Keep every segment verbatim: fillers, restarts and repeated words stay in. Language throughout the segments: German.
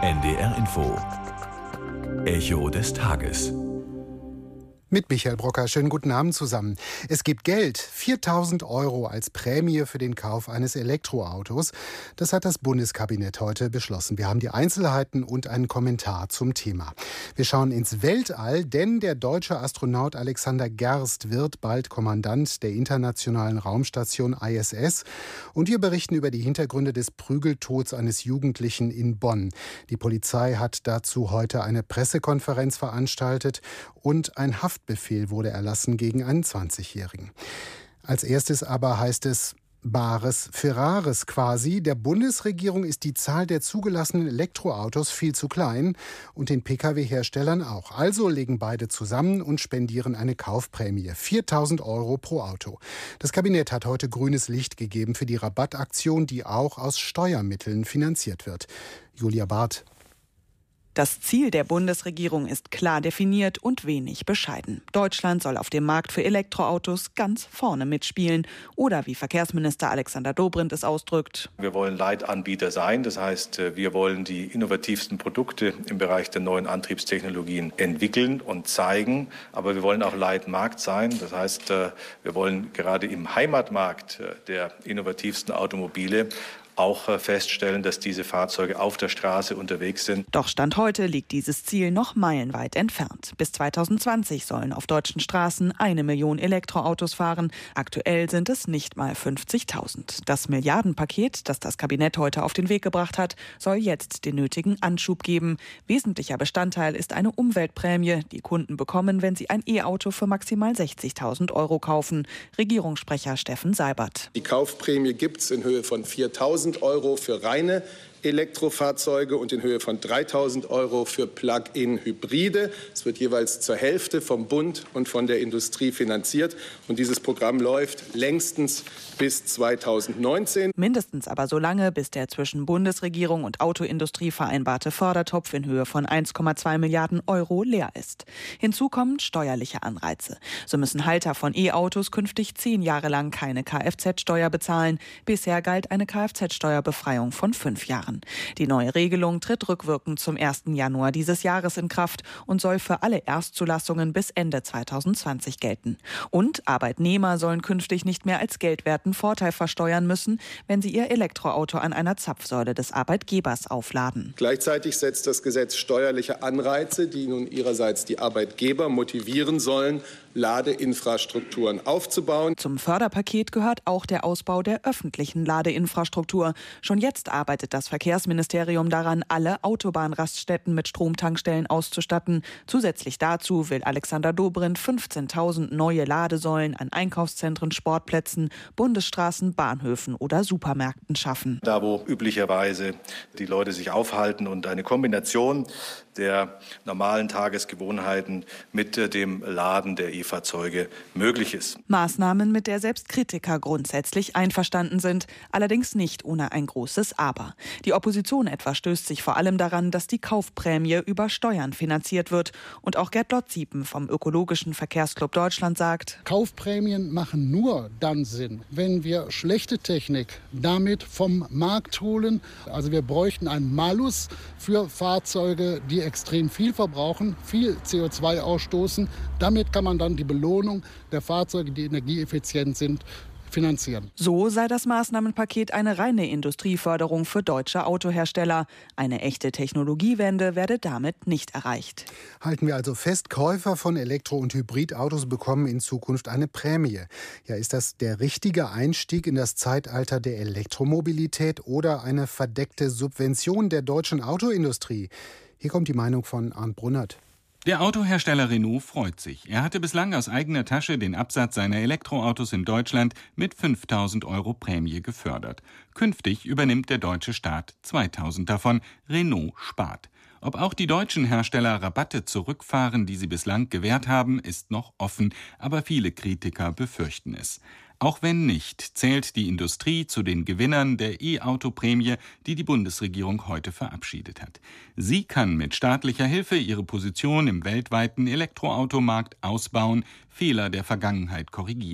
N D R Info. Echo des Tages. Mit Michael Brocker. Schönen guten Abend zusammen. Es gibt Geld, viertausend Euro als Prämie für den Kauf eines Elektroautos. Das hat das Bundeskabinett heute beschlossen. Wir haben die Einzelheiten und einen Kommentar zum Thema. Wir schauen ins Weltall, denn der deutsche Astronaut Alexander Gerst wird bald Kommandant der internationalen Raumstation I S S. Und wir berichten über die Hintergründe des Prügeltods eines Jugendlichen in Bonn. Die Polizei hat dazu heute eine Pressekonferenz veranstaltet und ein Haftbefehl wurde erlassen gegen einen zwanzigjährigen. Als erstes aber heißt es Bares für Rares quasi. Der Bundesregierung ist die Zahl der zugelassenen Elektroautos viel zu klein und den Pkw-Herstellern auch. Also legen beide zusammen und spendieren eine Kaufprämie. viertausend Euro pro Auto. Das Kabinett hat heute grünes Licht gegeben für die Rabattaktion, die auch aus Steuermitteln finanziert wird. Julia Barth. Das Ziel der Bundesregierung ist klar definiert und wenig bescheiden. Deutschland soll auf dem Markt für Elektroautos ganz vorne mitspielen. Oder wie Verkehrsminister Alexander Dobrindt es ausdrückt: Wir wollen Leitanbieter sein. Das heißt, wir wollen die innovativsten Produkte im Bereich der neuen Antriebstechnologien entwickeln und zeigen. Aber wir wollen auch Leitmarkt sein. Das heißt, wir wollen gerade im Heimatmarkt der innovativsten Automobile auch feststellen, dass diese Fahrzeuge auf der Straße unterwegs sind. Doch Stand heute liegt dieses Ziel noch meilenweit entfernt. Bis zweitausendzwanzig sollen auf deutschen Straßen eine Million Elektroautos fahren. Aktuell sind es nicht mal fünfzigtausend. Das Milliardenpaket, das das Kabinett heute auf den Weg gebracht hat, soll jetzt den nötigen Anschub geben. Wesentlicher Bestandteil ist eine Umweltprämie, die Kunden bekommen, wenn sie ein E-Auto für maximal sechzigtausend Euro kaufen. Regierungssprecher Steffen Seibert. Die Kaufprämie gibt es in Höhe von viertausend Euro für reine Elektrofahrzeuge und in Höhe von dreitausend Euro für Plug-in-Hybride. Es wird jeweils zur Hälfte vom Bund und von der Industrie finanziert. Und dieses Programm läuft längstens bis zweitausendneunzehn. Mindestens aber so lange, bis der zwischen Bundesregierung und Autoindustrie vereinbarte Fördertopf in Höhe von eins Komma zwei Milliarden Euro leer ist. Hinzu kommen steuerliche Anreize. So müssen Halter von E-Autos künftig zehn Jahre lang keine Kfz-Steuer bezahlen. Bisher galt eine Kfz-Steuerbefreiung von fünf Jahren. Die neue Regelung tritt rückwirkend zum ersten Januar dieses Jahres in Kraft und soll für alle Erstzulassungen bis Ende zweitausendzwanzig gelten. Und Arbeitnehmer sollen künftig nicht mehr als geldwerten Vorteil versteuern müssen, wenn sie ihr Elektroauto an einer Zapfsäule des Arbeitgebers aufladen. Gleichzeitig setzt das Gesetz steuerliche Anreize, die nun ihrerseits die Arbeitgeber motivieren sollen, Ladeinfrastrukturen aufzubauen. Zum Förderpaket gehört auch der Ausbau der öffentlichen Ladeinfrastruktur. Schon jetzt arbeitet das Verkehrsministerium daran, alle Autobahnraststätten mit Stromtankstellen auszustatten. Zusätzlich dazu will Alexander Dobrindt fünfzehntausend neue Ladesäulen an Einkaufszentren, Sportplätzen, Bundesstraßen, Bahnhöfen oder Supermärkten schaffen. Da, wo üblicherweise die Leute sich aufhalten und eine Kombination der normalen Tagesgewohnheiten mit dem Laden der E-Fahrzeuge möglich ist. Maßnahmen, mit der selbst Kritiker grundsätzlich einverstanden sind, allerdings nicht ohne ein großes Aber. Die Opposition etwa stößt sich vor allem daran, dass die Kaufprämie über Steuern finanziert wird. Und auch Gerd Lottsiepen vom Ökologischen Verkehrsclub Deutschland sagt: Kaufprämien machen nur dann Sinn, wenn wir schlechte Technik damit vom Markt holen. Also wir bräuchten einen Malus für Fahrzeuge, die extrem viel verbrauchen, viel C O zwei ausstoßen. Damit kann man dann die Belohnung der Fahrzeuge, die energieeffizient sind, finanzieren. So sei das Maßnahmenpaket eine reine Industrieförderung für deutsche Autohersteller. Eine echte Technologiewende werde damit nicht erreicht. Halten wir also fest, Käufer von Elektro- und Hybridautos bekommen in Zukunft eine Prämie. Ja, ist das der richtige Einstieg in das Zeitalter der Elektromobilität oder eine verdeckte Subvention der deutschen Autoindustrie? Hier kommt die Meinung von Arndt Brunnert. Der Autohersteller Renault freut sich. Er hatte bislang aus eigener Tasche den Absatz seiner Elektroautos in Deutschland mit fünftausend Euro Prämie gefördert. Künftig übernimmt der deutsche Staat zweitausend davon. Renault spart. Ob auch die deutschen Hersteller Rabatte zurückfahren, die sie bislang gewährt haben, ist noch offen, aber viele Kritiker befürchten es. Auch wenn nicht, zählt die Industrie zu den Gewinnern der E-Auto-Prämie, die die Bundesregierung heute verabschiedet hat. Sie kann mit staatlicher Hilfe ihre Position im weltweiten Elektroautomarkt ausbauen, Fehler der Vergangenheit korrigieren.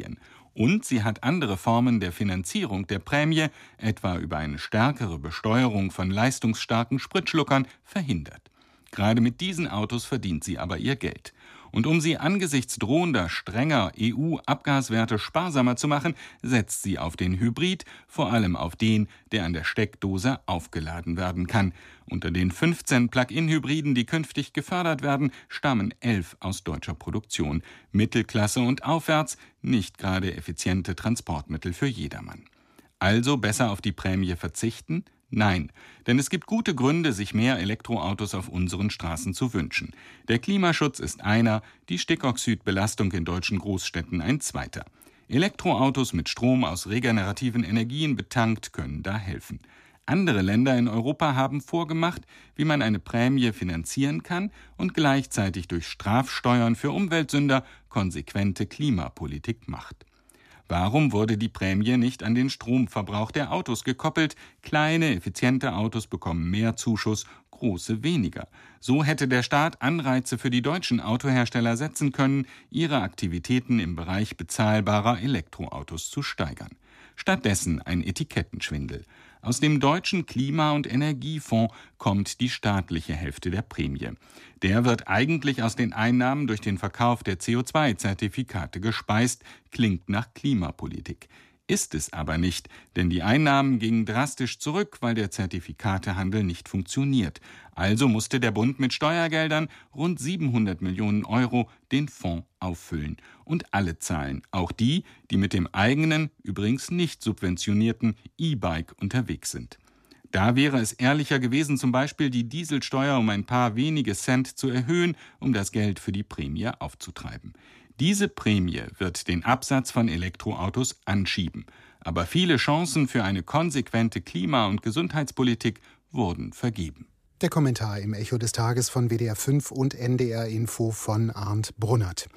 Und sie hat andere Formen der Finanzierung der Prämie, etwa über eine stärkere Besteuerung von leistungsstarken Spritschluckern, verhindert. Gerade mit diesen Autos verdient sie aber ihr Geld. Und um sie angesichts drohender, strenger E U-Abgaswerte sparsamer zu machen, setzt sie auf den Hybrid, vor allem auf den, der an der Steckdose aufgeladen werden kann. Unter den fünfzehn Plug-in-Hybriden, die künftig gefördert werden, stammen elf aus deutscher Produktion. Mittelklasse und aufwärts, nicht gerade effiziente Transportmittel für jedermann. Also besser auf die Prämie verzichten? Nein, denn es gibt gute Gründe, sich mehr Elektroautos auf unseren Straßen zu wünschen. Der Klimaschutz ist einer, die Stickoxidbelastung in deutschen Großstädten ein zweiter. Elektroautos mit Strom aus regenerativen Energien betankt können da helfen. Andere Länder in Europa haben vorgemacht, wie man eine Prämie finanzieren kann und gleichzeitig durch Strafsteuern für Umweltsünder konsequente Klimapolitik macht. Warum wurde die Prämie nicht an den Stromverbrauch der Autos gekoppelt? Kleine, effiziente Autos bekommen mehr Zuschuss, große weniger. So hätte der Staat Anreize für die deutschen Autohersteller setzen können, ihre Aktivitäten im Bereich bezahlbarer Elektroautos zu steigern. Stattdessen ein Etikettenschwindel. Aus dem deutschen Klima- und Energiefonds kommt die staatliche Hälfte der Prämie. Der wird eigentlich aus den Einnahmen durch den Verkauf der C O zwei Zertifikate gespeist, klingt nach Klimapolitik. Ist es aber nicht, denn die Einnahmen gingen drastisch zurück, weil der Zertifikatehandel nicht funktioniert. Also musste der Bund mit Steuergeldern rund siebenhundert Millionen Euro den Fonds auffüllen. Und alle zahlen, auch die, die mit dem eigenen, übrigens nicht subventionierten E-Bike unterwegs sind. Da wäre es ehrlicher gewesen, zum Beispiel die Dieselsteuer um ein paar wenige Cent zu erhöhen, um das Geld für die Prämie aufzutreiben. Diese Prämie wird den Absatz von Elektroautos anschieben. Aber viele Chancen für eine konsequente Klima- und Gesundheitspolitik wurden vergeben. Der Kommentar im Echo des Tages von W D R fünf und N D R Info von Arndt Brunnert.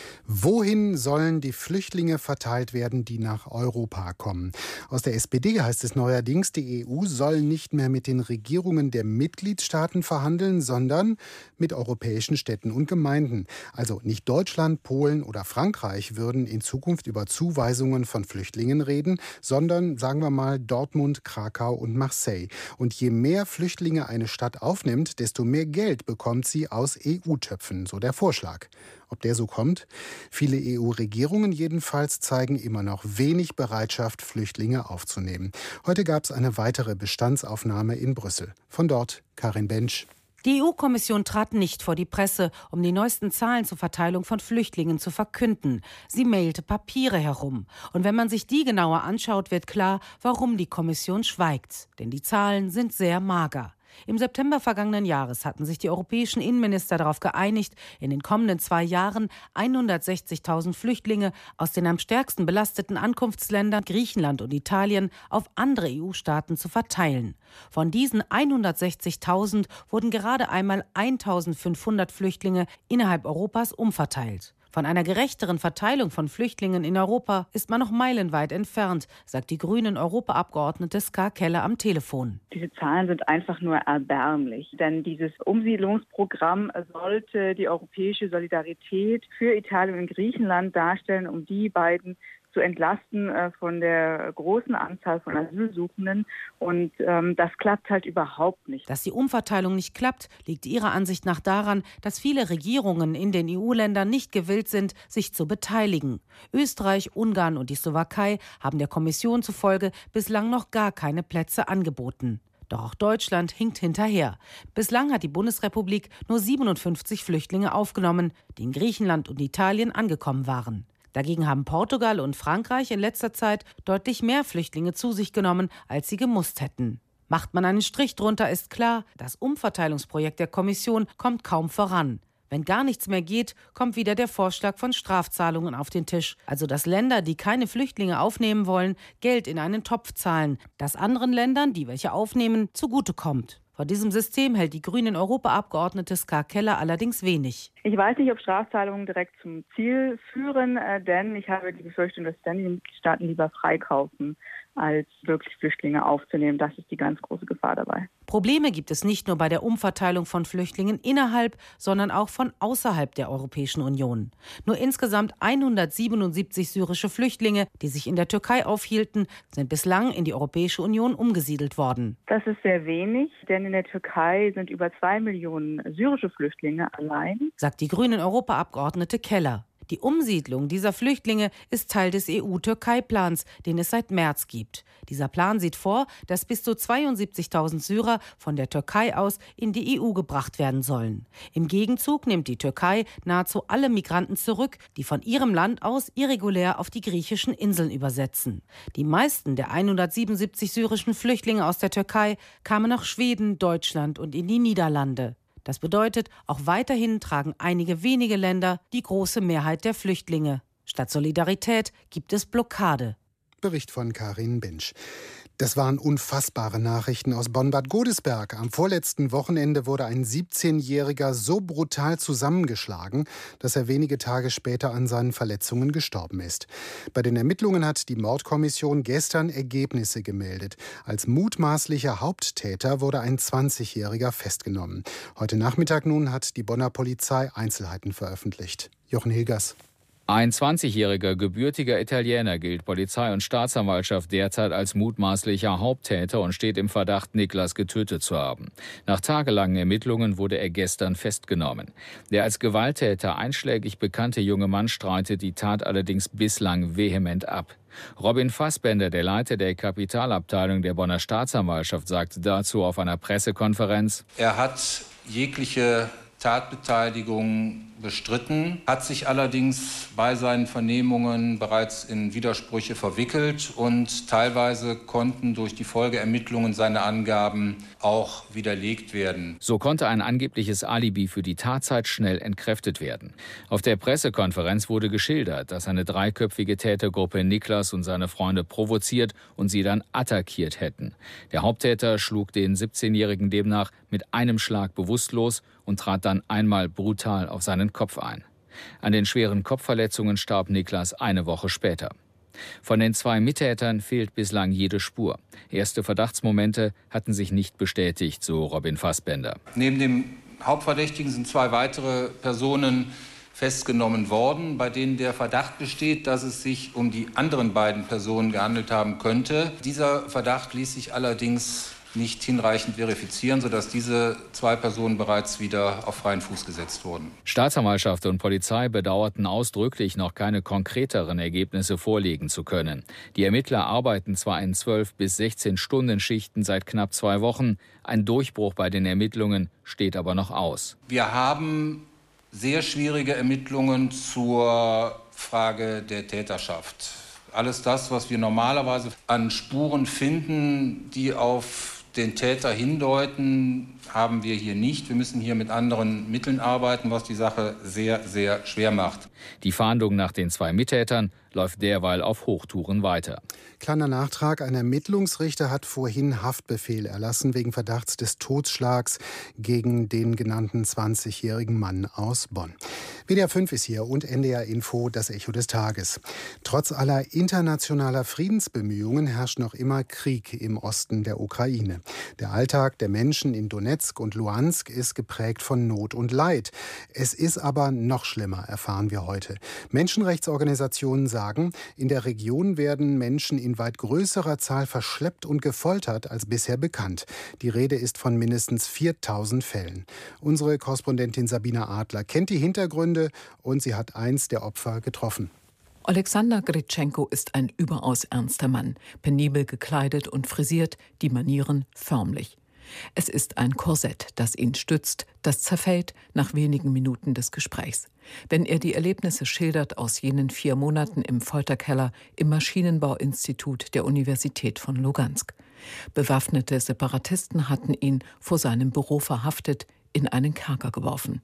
Wohin sollen die Flüchtlinge verteilt werden, die nach Europa kommen? Aus der S P D heißt es neuerdings, die E U soll nicht mehr mit den Regierungen der Mitgliedstaaten verhandeln, sondern mit europäischen Städten und Gemeinden. Also nicht Deutschland, Polen oder Frankreich würden in Zukunft über Zuweisungen von Flüchtlingen reden, sondern, sagen wir mal, Dortmund, Krakau und Marseille. Und je mehr Flüchtlinge eine Stadt aufnimmt, desto mehr Geld bekommt sie aus E U-Töpfen, so der Vorschlag. Ob der so kommt? Viele E U-Regierungen jedenfalls zeigen immer noch wenig Bereitschaft, Flüchtlinge aufzunehmen. Heute gab es eine weitere Bestandsaufnahme in Brüssel. Von dort Karin Bensch. Die E U-Kommission trat nicht vor die Presse, um die neuesten Zahlen zur Verteilung von Flüchtlingen zu verkünden. Sie mailte Papiere herum. Und wenn man sich die genauer anschaut, wird klar, warum die Kommission schweigt. Denn die Zahlen sind sehr mager. Im September vergangenen Jahres hatten sich die europäischen Innenminister darauf geeinigt, in den kommenden zwei Jahren hundertsechzigtausend Flüchtlinge aus den am stärksten belasteten Ankunftsländern Griechenland und Italien auf andere E U-Staaten zu verteilen. Von diesen hundertsechzigtausend wurden gerade einmal eintausendfünfhundert Flüchtlinge innerhalb Europas umverteilt. Von einer gerechteren Verteilung von Flüchtlingen in Europa ist man noch meilenweit entfernt, sagt die Grünen-Europaabgeordnete Ska Keller am Telefon. Diese Zahlen sind einfach nur erbärmlich, denn dieses Umsiedlungsprogramm sollte die europäische Solidarität für Italien und Griechenland darstellen, um die beiden zu entlasten äh, von der großen Anzahl von Asylsuchenden. Und ähm, das klappt halt überhaupt nicht. Dass die Umverteilung nicht klappt, liegt ihrer Ansicht nach daran, dass viele Regierungen in den E U-Ländern nicht gewillt sind, sich zu beteiligen. Österreich, Ungarn und die Slowakei haben der Kommission zufolge bislang noch gar keine Plätze angeboten. Doch auch Deutschland hinkt hinterher. Bislang hat die Bundesrepublik nur siebenundfünfzig Flüchtlinge aufgenommen, die in Griechenland und Italien angekommen waren. Dagegen haben Portugal und Frankreich in letzter Zeit deutlich mehr Flüchtlinge zu sich genommen, als sie gemusst hätten. Macht man einen Strich drunter, ist klar, das Umverteilungsprojekt der Kommission kommt kaum voran. Wenn gar nichts mehr geht, kommt wieder der Vorschlag von Strafzahlungen auf den Tisch. Also dass Länder, die keine Flüchtlinge aufnehmen wollen, Geld in einen Topf zahlen, das anderen Ländern, die welche aufnehmen, zugutekommt. Vor diesem System hält die Grünen-Europaabgeordnete Ska Keller allerdings wenig. Ich weiß nicht, ob Strafzahlungen direkt zum Ziel führen, äh, denn ich habe die Befürchtung, dass dann die Mitgliedstaaten lieber freikaufen, als wirklich Flüchtlinge aufzunehmen. Das ist die ganz große Gefahr dabei. Probleme gibt es nicht nur bei der Umverteilung von Flüchtlingen innerhalb, sondern auch von außerhalb der Europäischen Union. Nur insgesamt hundertsiebenundsiebzig syrische Flüchtlinge, die sich in der Türkei aufhielten, sind bislang in die Europäische Union umgesiedelt worden. Das ist sehr wenig, denn in der Türkei sind über zwei Millionen syrische Flüchtlinge allein, sagt die Grünen-Europaabgeordnete Keller. Die Umsiedlung dieser Flüchtlinge ist Teil des E U-Türkei-Plans, den es seit März gibt. Dieser Plan sieht vor, dass bis zu zweiundsiebzigtausend Syrer von der Türkei aus in die E U gebracht werden sollen. Im Gegenzug nimmt die Türkei nahezu alle Migranten zurück, die von ihrem Land aus irregulär auf die griechischen Inseln übersetzen. Die meisten der hundertsiebenundsiebzig syrischen Flüchtlinge aus der Türkei kamen nach Schweden, Deutschland und in die Niederlande. Das bedeutet, auch weiterhin tragen einige wenige Länder die große Mehrheit der Flüchtlinge. Statt Solidarität gibt es Blockade. Bericht von Karin Binsch. Das waren unfassbare Nachrichten aus Bonn-Bad Godesberg. Am vorletzten Wochenende wurde ein siebzehnjähriger so brutal zusammengeschlagen, dass er wenige Tage später an seinen Verletzungen gestorben ist. Bei den Ermittlungen hat die Mordkommission gestern Ergebnisse gemeldet. Als mutmaßlicher Haupttäter wurde ein zwanzigjähriger festgenommen. Heute Nachmittag nun hat die Bonner Polizei Einzelheiten veröffentlicht. Jochen Hilgers. Ein zwanzigjähriger gebürtiger Italiener gilt Polizei und Staatsanwaltschaft derzeit als mutmaßlicher Haupttäter und steht im Verdacht, Niklas getötet zu haben. Nach tagelangen Ermittlungen wurde er gestern festgenommen. Der als Gewalttäter einschlägig bekannte junge Mann streitet die Tat allerdings bislang vehement ab. Robin Fassbender, der Leiter der Kapitalabteilung der Bonner Staatsanwaltschaft, sagte dazu auf einer Pressekonferenz: Er hat jegliche Tatbeteiligung bestritten, hat sich allerdings bei seinen Vernehmungen bereits in Widersprüche verwickelt und teilweise konnten durch die Folgeermittlungen seine Angaben auch widerlegt werden. So konnte ein angebliches Alibi für die Tatzeit schnell entkräftet werden. Auf der Pressekonferenz wurde geschildert, dass eine dreiköpfige Tätergruppe Niklas und seine Freunde provoziert und sie dann attackiert hätten. Der Haupttäter schlug den siebzehnjährigen demnach mit einem Schlag bewusstlos und trat dann einmal brutal auf seinen Kopf ein. An den schweren Kopfverletzungen starb Niklas eine Woche später. Von den zwei Mittätern fehlt bislang jede Spur. Erste Verdachtsmomente hatten sich nicht bestätigt, so Robin Fassbender. Neben dem Hauptverdächtigen sind zwei weitere Personen festgenommen worden, bei denen der Verdacht besteht, dass es sich um die anderen beiden Personen gehandelt haben könnte. Dieser Verdacht ließ sich allerdings nicht hinreichend verifizieren, sodass diese zwei Personen bereits wieder auf freien Fuß gesetzt wurden. Staatsanwaltschaft und Polizei bedauerten ausdrücklich, noch keine konkreteren Ergebnisse vorlegen zu können. Die Ermittler arbeiten zwar in zwölf bis sechzehn Stunden Schichten seit knapp zwei Wochen. Ein Durchbruch bei den Ermittlungen steht aber noch aus. Wir haben sehr schwierige Ermittlungen zur Frage der Täterschaft. Alles das, was wir normalerweise an Spuren finden, die auf den Täter hindeuten, haben wir hier nicht. Wir müssen hier mit anderen Mitteln arbeiten, was die Sache sehr, sehr schwer macht. Die Fahndung nach den zwei Mittätern läuft derweil auf Hochtouren weiter. Kleiner Nachtrag, ein Ermittlungsrichter hat vorhin Haftbefehl erlassen wegen Verdachts des Totschlags gegen den genannten zwanzigjährigen Mann aus Bonn. W D R fünf ist hier und N D R Info, das Echo des Tages. Trotz aller internationaler Friedensbemühungen herrscht noch immer Krieg im Osten der Ukraine. Der Alltag der Menschen in Donezk und Luhansk ist geprägt von Not und Leid. Es ist aber noch schlimmer, erfahren wir heute. Menschenrechtsorganisationen sagen, in der Region werden Menschen in weit größerer Zahl verschleppt und gefoltert als bisher bekannt. Die Rede ist von mindestens viertausend Fällen. Unsere Korrespondentin Sabina Adler kennt die Hintergründe und sie hat eins der Opfer getroffen. Alexander Gritschenko ist ein überaus ernster Mann, penibel gekleidet und frisiert, die Manieren förmlich. Es ist ein Korsett, das ihn stützt, das zerfällt nach wenigen Minuten des Gesprächs. Wenn er die Erlebnisse schildert aus jenen vier Monaten im Folterkeller im Maschinenbauinstitut der Universität von Lugansk. Bewaffnete Separatisten hatten ihn vor seinem Büro verhaftet, in einen Kerker geworfen.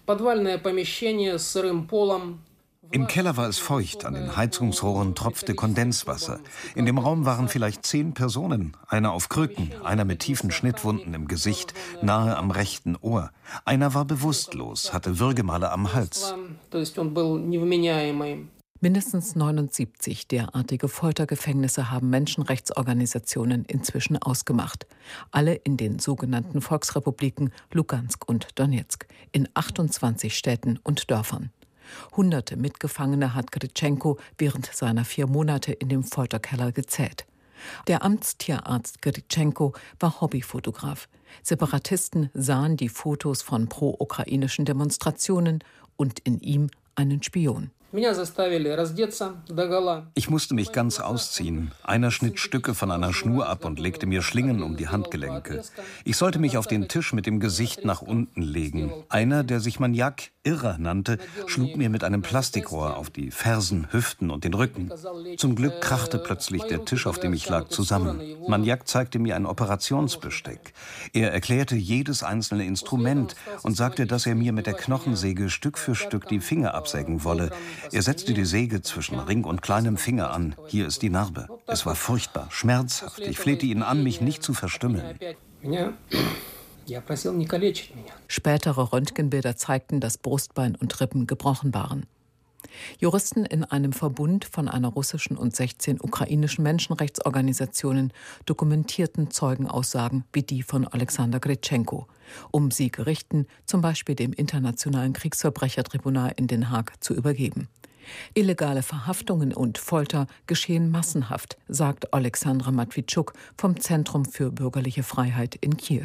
Im Keller war es feucht, an den Heizungsrohren tropfte Kondenswasser. In dem Raum waren vielleicht zehn Personen, einer auf Krücken, einer mit tiefen Schnittwunden im Gesicht, nahe am rechten Ohr. Einer war bewusstlos, hatte Würgemale am Hals. Mindestens neunundsiebzig derartige Foltergefängnisse haben Menschenrechtsorganisationen inzwischen ausgemacht. Alle in den sogenannten Volksrepubliken Lugansk und Donezk, in achtundzwanzig Städten und Dörfern. Hunderte Mitgefangene hat Gritschenko während seiner vier Monate in dem Folterkeller gezählt. Der Amtstierarzt Gritschenko war Hobbyfotograf. Separatisten sahen die Fotos von pro-ukrainischen Demonstrationen und in ihm einen Spion. Ich musste mich ganz ausziehen. Einer schnitt Stücke von einer Schnur ab und legte mir Schlingen um die Handgelenke. Ich sollte mich auf den Tisch mit dem Gesicht nach unten legen. Einer, der sich Maniak Irrer nannte, schlug mir mit einem Plastikrohr auf die Fersen, Hüften und den Rücken. Zum Glück krachte plötzlich der Tisch, auf dem ich lag, zusammen. Maniak zeigte mir ein Operationsbesteck. Er erklärte jedes einzelne Instrument und sagte, dass er mir mit der Knochensäge Stück für Stück die Finger absägen wolle. Er setzte die Säge zwischen Ring und kleinem Finger an. Hier ist die Narbe. Es war furchtbar, schmerzhaft. Ich flehte ihn an, mich nicht zu verstümmeln. Spätere Röntgenbilder zeigten, dass Brustbein und Rippen gebrochen waren. Juristen in einem Verbund von einer russischen und sechzehn ukrainischen Menschenrechtsorganisationen dokumentierten Zeugenaussagen wie die von Alexander Gritschenko, um sie Gerichten, zum Beispiel dem Internationalen Kriegsverbrechertribunal in Den Haag, zu übergeben. Illegale Verhaftungen und Folter geschehen massenhaft, sagt Alexandra Matwitschuk vom Zentrum für bürgerliche Freiheit in Kiew.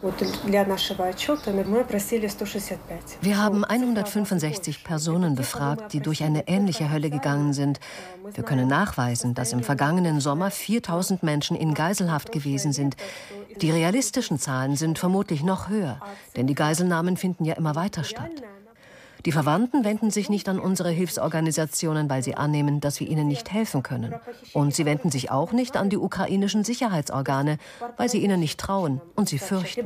Wir haben hundertfünfundsechzig Personen befragt, die durch eine ähnliche Hölle gegangen sind. Wir können nachweisen, dass im vergangenen Sommer viertausend Menschen in Geiselhaft gewesen sind. Die realistischen Zahlen sind vermutlich noch höher, denn die Geiselnahmen finden ja immer weiter statt. Die Verwandten wenden sich nicht an unsere Hilfsorganisationen, weil sie annehmen, dass wir ihnen nicht helfen können. Und sie wenden sich auch nicht an die ukrainischen Sicherheitsorgane, weil sie ihnen nicht trauen und sie fürchten.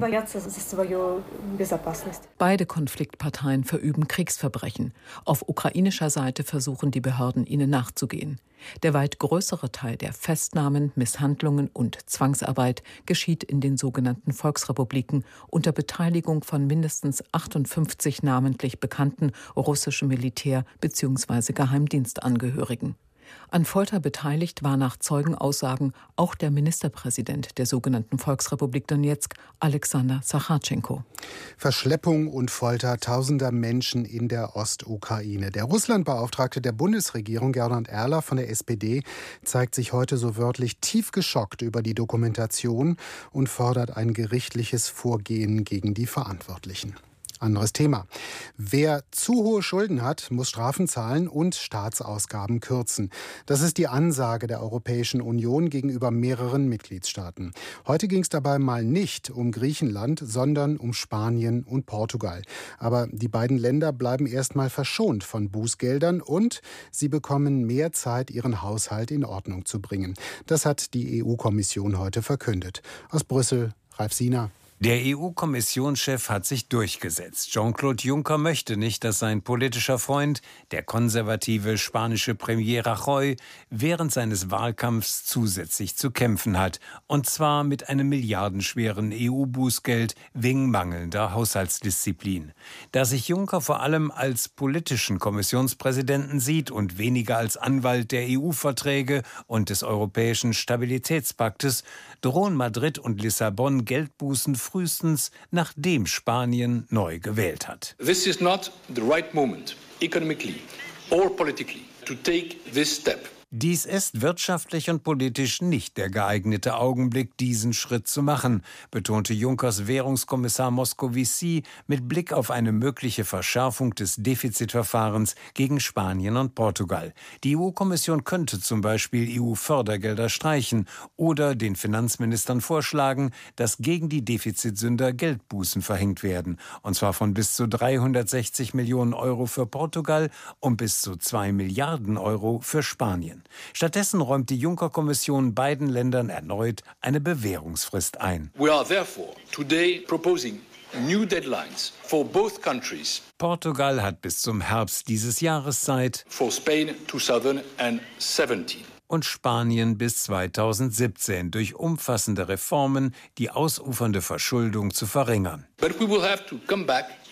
Beide Konfliktparteien verüben Kriegsverbrechen. Auf ukrainischer Seite versuchen die Behörden, ihnen nachzugehen. Der weit größere Teil der Festnahmen, Misshandlungen und Zwangsarbeit geschieht in den sogenannten Volksrepubliken unter Beteiligung von mindestens achtundfünfzig namentlich bekannten russischen Militär- bzw. Geheimdienstangehörigen. An Folter beteiligt war nach Zeugenaussagen auch der Ministerpräsident der sogenannten Volksrepublik Donezk, Alexander Sachartschenko. Verschleppung und Folter tausender Menschen in der Ostukraine. Der Russlandbeauftragte der Bundesregierung, Gernot Erler von der S P D, zeigt sich heute so wörtlich tief geschockt über die Dokumentation und fordert ein gerichtliches Vorgehen gegen die Verantwortlichen. Anderes Thema. Wer zu hohe Schulden hat, muss Strafen zahlen und Staatsausgaben kürzen. Das ist die Ansage der Europäischen Union gegenüber mehreren Mitgliedstaaten. Heute ging es dabei mal nicht um Griechenland, sondern um Spanien und Portugal. Aber die beiden Länder bleiben erstmal verschont von Bußgeldern und sie bekommen mehr Zeit, ihren Haushalt in Ordnung zu bringen. Das hat die E U-Kommission heute verkündet. Aus Brüssel, Ralf Siener. Der E U-Kommissionschef hat sich durchgesetzt. Jean-Claude Juncker möchte nicht, dass sein politischer Freund, der konservative spanische Premier Rajoy, während seines Wahlkampfs zusätzlich zu kämpfen hat. Und zwar mit einem milliardenschweren E U-Bußgeld wegen mangelnder Haushaltsdisziplin. Da sich Juncker vor allem als politischen Kommissionspräsidenten sieht und weniger als Anwalt der E U-Verträge und des Europäischen Stabilitätspaktes, drohen Madrid und Lissabon Geldbußen frühestens, nachdem Spanien neu gewählt hat. This is not the right moment, economically or politically, to take this step. Dies ist wirtschaftlich und politisch nicht der geeignete Augenblick, diesen Schritt zu machen, betonte Junckers Währungskommissar Moscovici mit Blick auf eine mögliche Verschärfung des Defizitverfahrens gegen Spanien und Portugal. Die E U-Kommission könnte zum Beispiel E U-Fördergelder streichen oder den Finanzministern vorschlagen, dass gegen die Defizitsünder Geldbußen verhängt werden, und zwar von bis zu dreihundertsechzig Millionen Euro für Portugal und bis zu zwei Milliarden Euro für Spanien. Stattdessen räumt die Juncker-Kommission beiden Ländern erneut eine Bewährungsfrist ein. We are therefore today proposing new deadlines for both countries. Portugal hat bis zum Herbst dieses Jahres Zeit. For Spain twenty seventeen. Und Spanien bis zweitausendsiebzehn durch umfassende Reformen die ausufernde Verschuldung zu verringern. But we will have to come back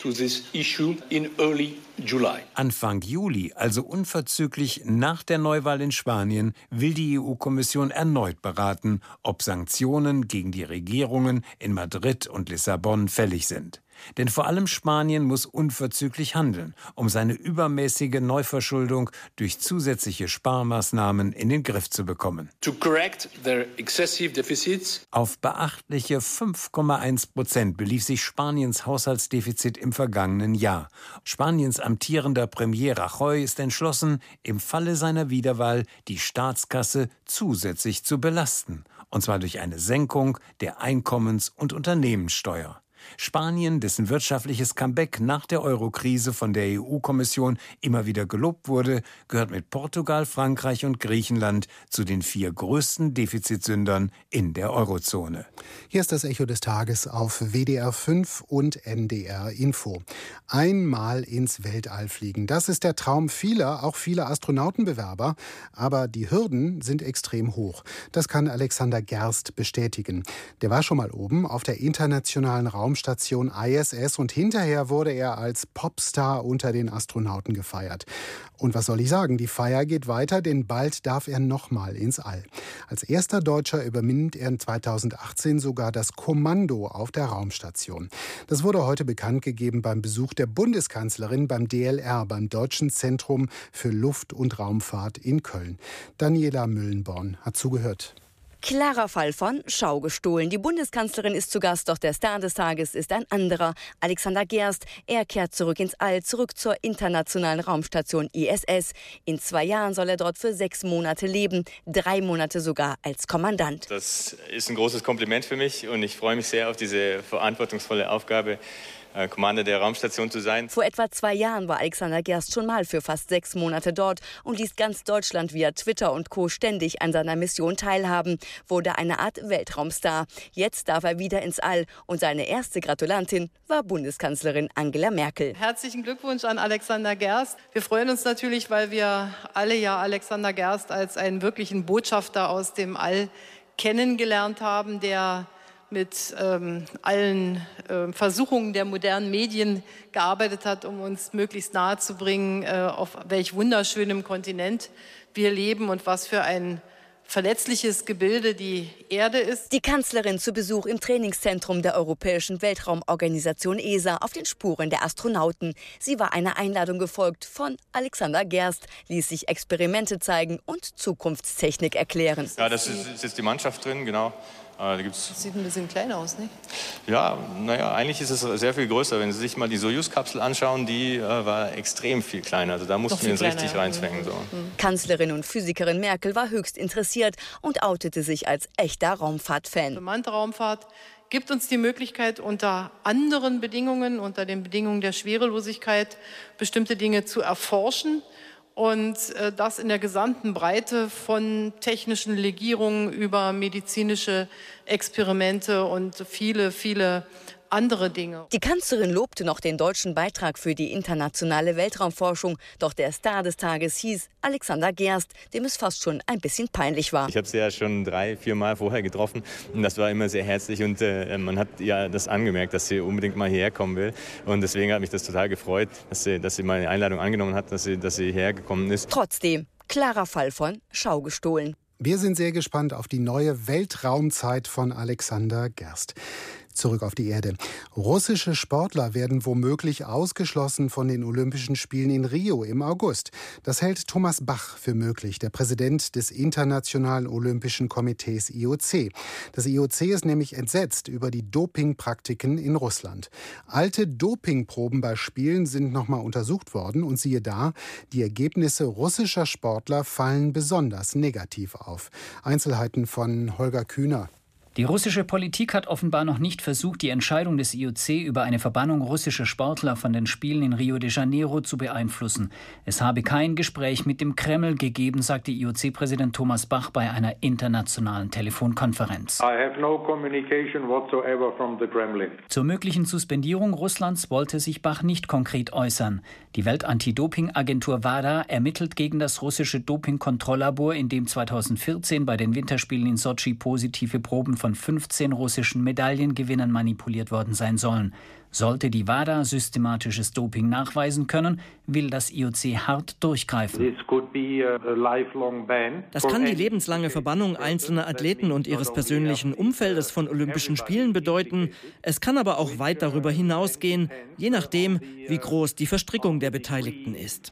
to this issue in early July. Anfang Juli, also unverzüglich nach der Neuwahl in Spanien, will die E U-Kommission erneut beraten, ob Sanktionen gegen die Regierungen in Madrid und Lissabon fällig sind. Denn vor allem Spanien muss unverzüglich handeln, um seine übermäßige Neuverschuldung durch zusätzliche Sparmaßnahmen in den Griff zu bekommen. To correct their excessive deficits. Auf beachtliche fünf Komma eins Prozent belief sich Spaniens Haushaltsdefizit im vergangenen Jahr. Spaniens amtierender Premier Rajoy ist entschlossen, im Falle seiner Wiederwahl die Staatskasse zusätzlich zu belasten, und zwar durch eine Senkung der Einkommens- und Unternehmenssteuer. Spanien, dessen wirtschaftliches Comeback nach der Euro-Krise von der E U-Kommission immer wieder gelobt wurde, gehört mit Portugal, Frankreich und Griechenland zu den vier größten Defizitsündern in der Eurozone. Hier ist das Echo des Tages auf W D R fünf und N D R Info. Einmal ins Weltall fliegen, das ist der Traum vieler, auch vieler Astronautenbewerber. Aber die Hürden sind extrem hoch. Das kann Alexander Gerst bestätigen. Der war schon mal oben auf der internationalen Raumstation Station I S S und hinterher wurde er als Popstar unter den Astronauten gefeiert. Und was soll ich sagen, die Feier geht weiter, denn bald darf er nochmal ins All. Als erster Deutscher übernimmt er zweitausendachtzehn sogar das Kommando auf der Raumstation. Das wurde heute bekannt gegeben beim Besuch der Bundeskanzlerin beim D L R, beim Deutschen Zentrum für Luft- und Raumfahrt in Köln. Daniela Müllenborn hat zugehört. Klarer Fall von Schau gestohlen. Die Bundeskanzlerin ist zu Gast, doch der Star des Tages ist ein anderer. Alexander Gerst. Er kehrt zurück ins All, zurück zur internationalen Raumstation I S S. In zwei Jahren soll er dort für sechs Monate leben, drei Monate sogar als Kommandant. Das ist ein großes Kompliment für mich und ich freue mich sehr auf diese verantwortungsvolle Aufgabe, Commander der Raumstation zu sein. Vor etwa zwei Jahren war Alexander Gerst schon mal für fast sechs Monate dort und ließ ganz Deutschland via Twitter und Co. ständig an seiner Mission teilhaben, wurde eine Art Weltraumstar. Jetzt darf er wieder ins All und seine erste Gratulantin war Bundeskanzlerin Angela Merkel. Herzlichen Glückwunsch an Alexander Gerst. Wir freuen uns natürlich, weil wir alle ja Alexander Gerst als einen wirklichen Botschafter aus dem All kennengelernt haben, der mit ähm, allen äh, Versuchungen der modernen Medien gearbeitet hat, um uns möglichst nahe zu bringen, äh, auf welch wunderschönem Kontinent wir leben und was für ein verletzliches Gebilde die Erde ist. Die Kanzlerin zu Besuch im Trainingszentrum der Europäischen Weltraumorganisation E S A auf den Spuren der Astronauten. Sie war einer Einladung gefolgt von Alexander Gerst, ließ sich Experimente zeigen und Zukunftstechnik erklären. Ja, das ist, ist jetzt die Mannschaft drin, genau. Da gibt's das sieht ein bisschen klein aus, nicht? Ja, naja, eigentlich ist es sehr viel größer. Wenn Sie sich mal die Soyuz-Kapsel anschauen, die äh, war extrem viel kleiner. Also da mussten wir uns kleiner, richtig ja. reinzwängen. So. Mhm. Kanzlerin und Physikerin Merkel war höchst interessiert und outete sich als echter Raumfahrtfan. Bemannte Raumfahrt gibt uns die Möglichkeit, unter anderen Bedingungen, unter den Bedingungen der Schwerelosigkeit, bestimmte Dinge zu erforschen. Und äh, das in der gesamten Breite von technischen Legierungen über medizinische Experimente und viele, viele andere Dinge. Die Kanzlerin lobte noch den deutschen Beitrag für die internationale Weltraumforschung. Doch der Star des Tages hieß Alexander Gerst, dem es fast schon ein bisschen peinlich war. Ich habe sie ja schon drei, vier Mal vorher getroffen und das war immer sehr herzlich und äh, man hat ja das angemerkt, dass sie unbedingt mal hierher kommen will. Und deswegen hat mich das total gefreut, dass sie, dass sie meine Einladung angenommen hat, dass sie, dass sie hierher gekommen ist. Trotzdem, klarer Fall von Schau gestohlen. Wir sind sehr gespannt auf die neue Weltraumzeit von Alexander Gerst. Zurück auf die Erde. Russische Sportler werden womöglich ausgeschlossen von den Olympischen Spielen in Rio im August. Das hält Thomas Bach für möglich, der Präsident des Internationalen Olympischen Komitees I O C. Das I O C ist nämlich entsetzt über die Dopingpraktiken in Russland. Alte Dopingproben bei Spielen sind nochmal untersucht worden und siehe da, die Ergebnisse russischer Sportler fallen besonders negativ auf. Einzelheiten von Holger Kühner. Die russische Politik hat offenbar noch nicht versucht, die Entscheidung des I O C über eine Verbannung russischer Sportler von den Spielen in Rio de Janeiro zu beeinflussen. Es habe kein Gespräch mit dem Kreml gegeben, sagte I O C-Präsident Thomas Bach bei einer internationalen Telefonkonferenz. I have no communication whatsoever from the Kremlin. Zur möglichen Suspendierung Russlands wollte sich Bach nicht konkret äußern. Die Weltantidoping-Agentur WADA ermittelt gegen das russische Dopingkontrolllabor, in dem zweitausendvierzehn bei den Winterspielen in Sotschi positive Proben von fünfzehn russischen Medaillengewinnern manipuliert worden sein sollen. Sollte die WADA systematisches Doping nachweisen können, will das I O C hart durchgreifen. Das kann die lebenslange Verbannung einzelner Athleten und ihres persönlichen Umfeldes von Olympischen Spielen bedeuten. Es kann aber auch weit darüber hinausgehen, je nachdem, wie groß die Verstrickung der Beteiligten ist.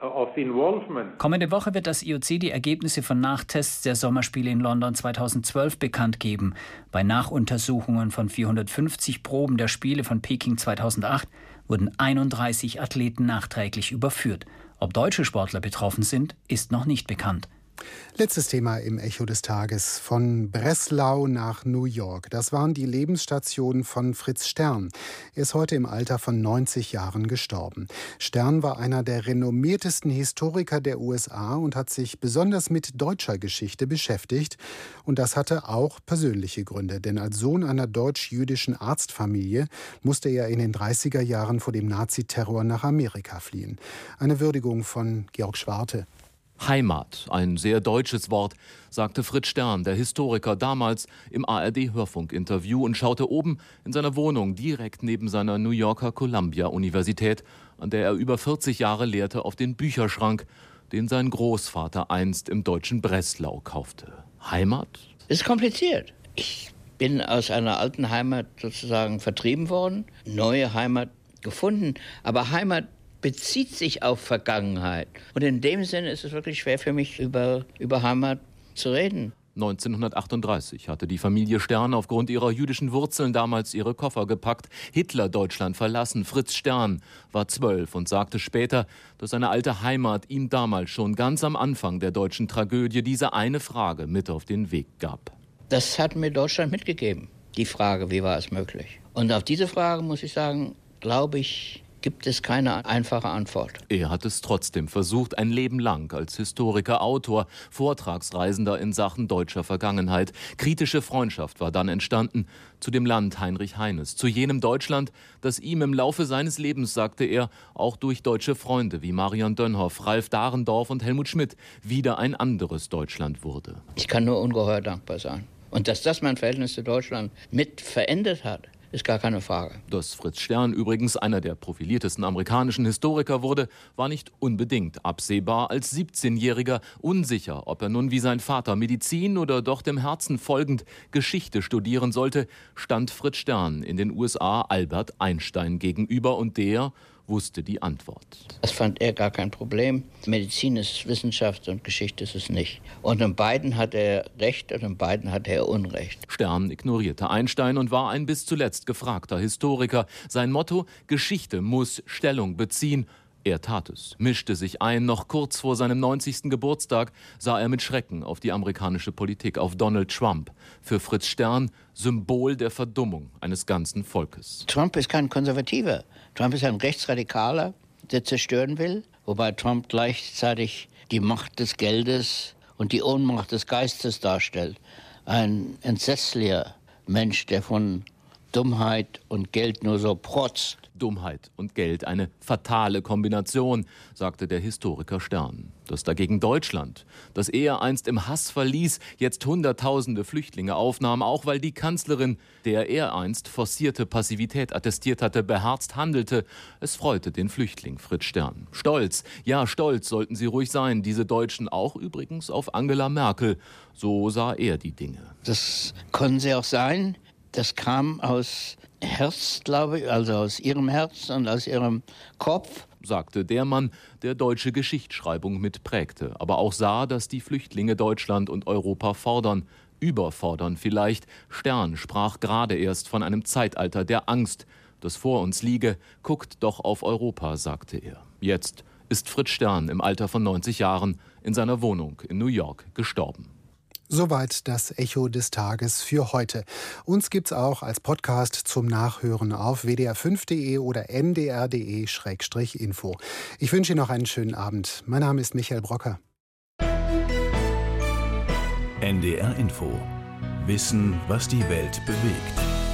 Kommende Woche wird das I O C die Ergebnisse von Nachtests der Sommerspiele in London zweitausendzwölf bekannt geben. Bei Nachuntersuchungen von vierhundertfünfzig Proben der Spiele von Peking zweitausendacht wurden einunddreißig Athleten nachträglich überführt. Ob deutsche Sportler betroffen sind, ist noch nicht bekannt. Letztes Thema im Echo des Tages. Von Breslau nach New York. Das waren die Lebensstationen von Fritz Stern. Er ist heute im Alter von neunzig Jahren gestorben. Stern war einer der renommiertesten Historiker der U S A und hat sich besonders mit deutscher Geschichte beschäftigt. Und das hatte auch persönliche Gründe. Denn als Sohn einer deutsch-jüdischen Arztfamilie musste er in den dreißiger Jahren vor dem Naziterror nach Amerika fliehen. Eine Würdigung von Georg Schwarte. Heimat, ein sehr deutsches Wort, sagte Fritz Stern, der Historiker, damals im A R D-Hörfunk-Interview und schaute oben in seiner Wohnung direkt neben seiner New Yorker Columbia-Universität, an der er über vierzig Jahre lehrte, auf den Bücherschrank, den sein Großvater einst im deutschen Breslau kaufte. Heimat? Ist kompliziert. Ich bin aus einer alten Heimat sozusagen vertrieben worden, neue Heimat gefunden, aber Heimat bezieht sich auf Vergangenheit. Und in dem Sinne ist es wirklich schwer für mich, über, über Heimat zu reden. neunzehnhundertachtunddreißig hatte die Familie Stern aufgrund ihrer jüdischen Wurzeln damals ihre Koffer gepackt, Hitler-Deutschland verlassen. Fritz Stern war zwölf und sagte später, dass seine alte Heimat ihm damals schon ganz am Anfang der deutschen Tragödie diese eine Frage mit auf den Weg gab. Das hat mir Deutschland mitgegeben, die Frage, wie war es möglich? Und auf diese Frage, muss ich sagen, glaube ich, gibt es keine einfache Antwort. Er hat es trotzdem versucht, ein Leben lang als Historiker, Autor, Vortragsreisender in Sachen deutscher Vergangenheit. Kritische Freundschaft war dann entstanden zu dem Land Heinrich Heines, zu jenem Deutschland, das ihm im Laufe seines Lebens, sagte er, auch durch deutsche Freunde wie Marion Dönhoff, Ralf Dahrendorf und Helmut Schmidt wieder ein anderes Deutschland wurde. Ich kann nur ungeheuer dankbar sein. Und dass das mein Verhältnis zu Deutschland mit verändert hat, ist gar keine Frage. Dass Fritz Stern übrigens einer der profiliertesten amerikanischen Historiker wurde, war nicht unbedingt absehbar. Als siebzehnjähriger, unsicher, ob er nun wie sein Vater Medizin oder doch dem Herzen folgend Geschichte studieren sollte, stand Fritz Stern in den U S A Albert Einstein gegenüber und der wusste die Antwort. Das fand er gar kein Problem. Medizin ist Wissenschaft und Geschichte ist es nicht. Und in beiden hat er Recht und in beiden hat er Unrecht. Stern ignorierte Einstein und war ein bis zuletzt gefragter Historiker. Sein Motto: Geschichte muss Stellung beziehen. Er tat es, mischte sich ein. Noch kurz vor seinem neunzigsten Geburtstag sah er mit Schrecken auf die amerikanische Politik, auf Donald Trump. Für Fritz Stern Symbol der Verdummung eines ganzen Volkes. Trump ist kein Konservativer. Trump ist ein Rechtsradikaler, der zerstören will. Wobei Trump gleichzeitig die Macht des Geldes und die Ohnmacht des Geistes darstellt. Ein entsetzlicher Mensch, der von Dummheit und Geld nur so protzt. Dummheit und Geld, eine fatale Kombination, sagte der Historiker Stern. Dass dagegen Deutschland, das er einst im Hass verließ, jetzt Hunderttausende Flüchtlinge aufnahm, auch weil die Kanzlerin, der er einst forcierte Passivität attestiert hatte, beherzt handelte. Es freute den Flüchtling Fritz Stern. Stolz, ja stolz sollten sie ruhig sein, diese Deutschen, auch übrigens auf Angela Merkel. So sah er die Dinge. Das können sie auch sein. Das kam aus Herz, glaube ich, also aus ihrem Herz und aus ihrem Kopf, sagte der Mann, der deutsche Geschichtsschreibung mitprägte, aber auch sah, dass die Flüchtlinge Deutschland und Europa fordern, überfordern vielleicht. Stern sprach gerade erst von einem Zeitalter der Angst, das vor uns liege. Guckt doch auf Europa, sagte er. Jetzt ist Fritz Stern im Alter von neunzig Jahren in seiner Wohnung in New York gestorben. Soweit das Echo des Tages für heute. Uns gibt's auch als Podcast zum Nachhören auf w d r fünf punkt d e oder n d r punkt d e Schrägstrich info. Ich wünsche Ihnen noch einen schönen Abend. Mein Name ist Michael Brocker. N D R Info. Wissen, was die Welt bewegt.